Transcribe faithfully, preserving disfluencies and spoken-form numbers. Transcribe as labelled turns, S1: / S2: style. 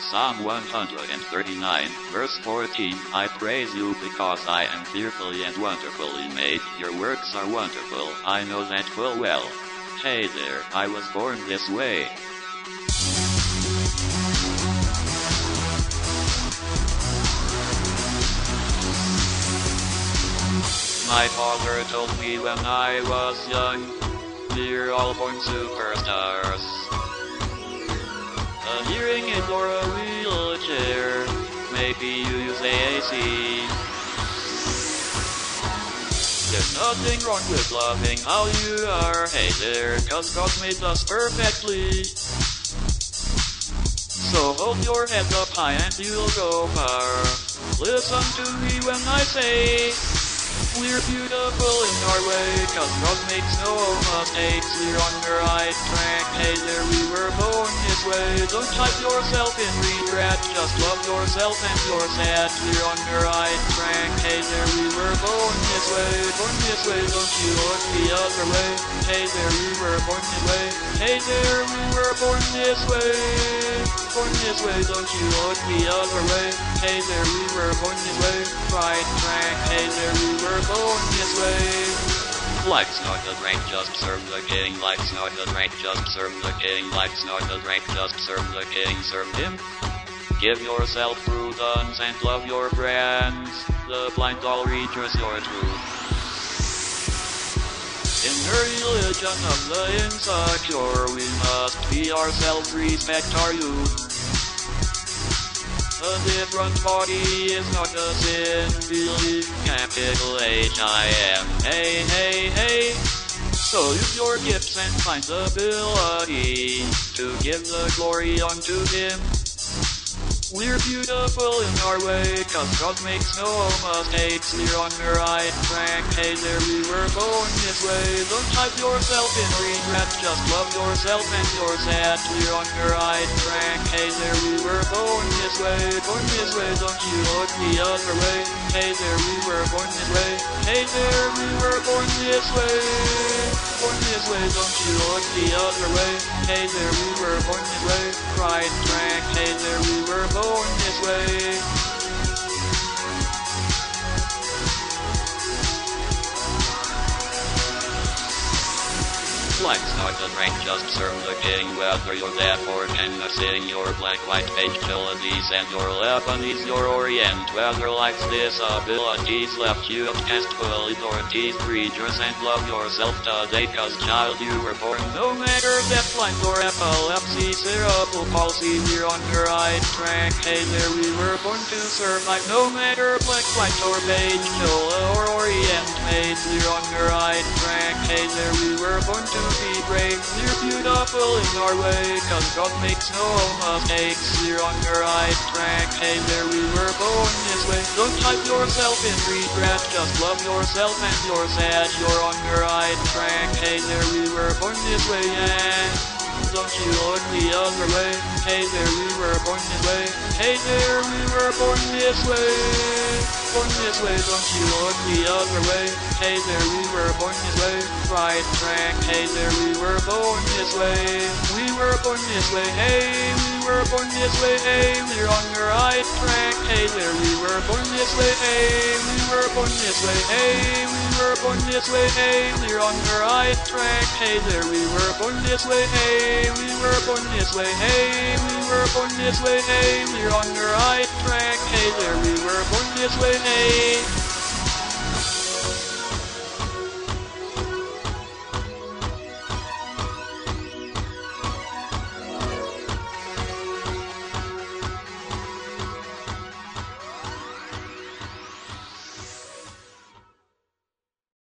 S1: Psalm one thirty-nine, verse fourteen, I praise you because I am fearfully and wonderfully made. Your works are wonderful, I know that full well. Hey there, I was born this way. My father told me when I was young, we're all born superstars. A hearing aid or a wheelchair, maybe you use A A C. There's nothing wrong with loving how you are, hey there, cause God made us perfectly. So hold your head up high and you'll go far. Listen to me when I say, we're beautiful in our way, cause God makes no mistakes. We're on the right track, hey there, we were born this way. Don't type yourself in regret, just love yourself and you're sad. We're on the right track, hey there, we were born this way. Born this way, don't you look the other way. Hey there, we were born this way. Hey there, we were born this way. Born this way, don't you look the other way. Hey there, we were born this way. Right track, hey there, we were born this way. Life's not a drink, just serve the king. Life's not a drink, just serve the king. Life's not a drink, just serve the king. Serve him. Give yourself prudence and love your friends. The blind all reaches your truth. In the religion of the insecure, we must be ourselves, respect our youth. A different body is not a sin, believe capital H I M. Hey, hey, hey. So use your gifts and find the ability to give the glory unto Him. We're beautiful in our way, cause God makes no mistakes. We're on the right track, hey there, we were born this way. Don't type yourself in regret, just love yourself and you're sad. We're on the right track, hey there, we were born this way. Born this way, don't you look the other way. Hey there, we were born this way. Hey there, we were born this way. Born this way, don't you look the other way. Hey there, we were born this way. Right track, hey there, we were born born this way. Life's not a drink, just serve the king. Whether you're deaf or tennising, your black, white, beige melodies, and your Lebanese, your Orient. Whether life's disabilities left you outcast, authorities, preachers, and love yourself today, cause child you were born. No matter deaf, blind, or epilepsy, cerebral palsy, we're on the right track. Hey there, we were born to serve life. No matter black, white, or beige, Chola, or Orient made, we're on the right track. Hey there, we were born to be brave. We're beautiful in our way, cause God makes no mistakes. We're on the right track, hey there, we were born this way. Don't type yourself in regret, just love yourself and you're sad. You're on the right track, hey there, we were born this way, yeah. Don't you look the other way. Hey there, we were born this way. Hey there, we were born this way. Born this way, don't you look the other way. Hey there, we were born this way. Right track, hey there, we were born this way. We were born this way, hey, we were born this way, hey, we're on the right track. Hey there, we were born this way, hey, we were born this way, hey, we were born this way, hey, we're on the right track. Hey there, we were born this way, hey, we were born this way, hey, we were born this way, hey, we're on the right track. Hey there, we were born this way, hey.